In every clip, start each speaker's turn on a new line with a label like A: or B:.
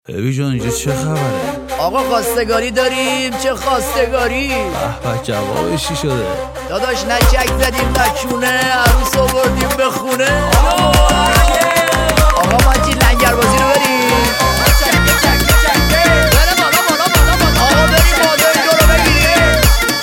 A: ببی جان اینجا چه خبره؟
B: آقا خواستگاری داریم. چه خواستگاری؟
A: به جوابش چی شده؟
B: داداش نه چک زدیم نه چونه، عروس آوردیم به خونه. آقا ما چی لنگر بازی رو بریم. آقا بریم مادر جو رو بگیریم.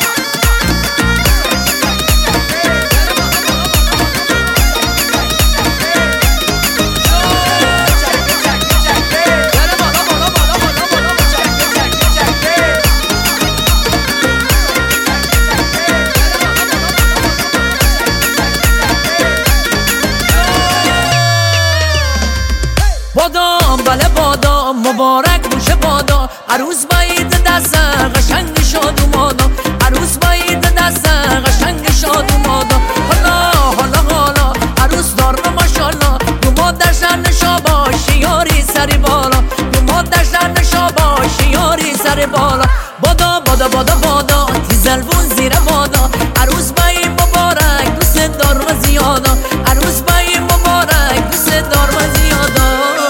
C: بادام بله بادام مبارک باشه بادا، عروس باید دست قشنگ شاد و مادا، عروس باید دست قشنگ شاد و مادا. حالا عروس دار ماشالله، دو مادر نشا باشی یاری سری بالا، دو مادر نشا باشی یاری سری بالا. بادا بادا بادا بادا تیزلبون زیر بادا، عروس باید مبارک دوست دار و زیادا، عروس باید مبارک دوست دار و زیادا.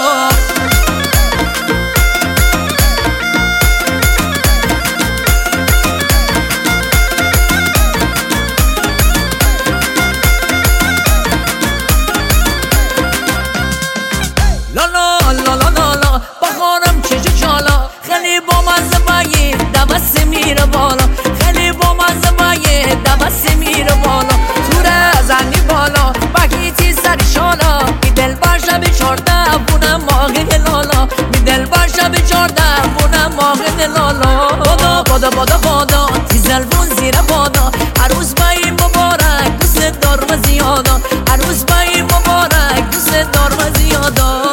C: بخورم چشو چالا، خیلی با مزه باید دوست میره بالا، خیلی با مزه باید دوست میره بالا. توره زنی بالا بگیتی سری شالا، می دل باشه به 14 بونه ماغه لالا، می دل باشه به 14 بونه ماغه لالا. بادا بادا بادا بادا تیزلبون زیر بادا، عروس بایی مبارک دوست دار و زیادا، عروس بایی مبارک دوست دار و زیادا.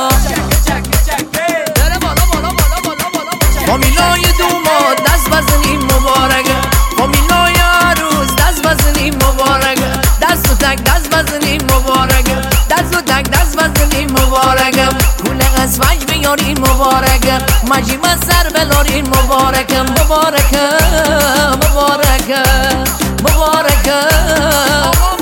C: فامیلای دوماد دست بزنیم مبارک، فامیلای عروس دست بزنیم مبارک، دست و تک دست بزنیم مبارک، دست و تک دست بزنیم مبارک. پول از فج بیاریم مبارک، مجیم از سر بلاریم مبارک، مبارک مبارک مبارک.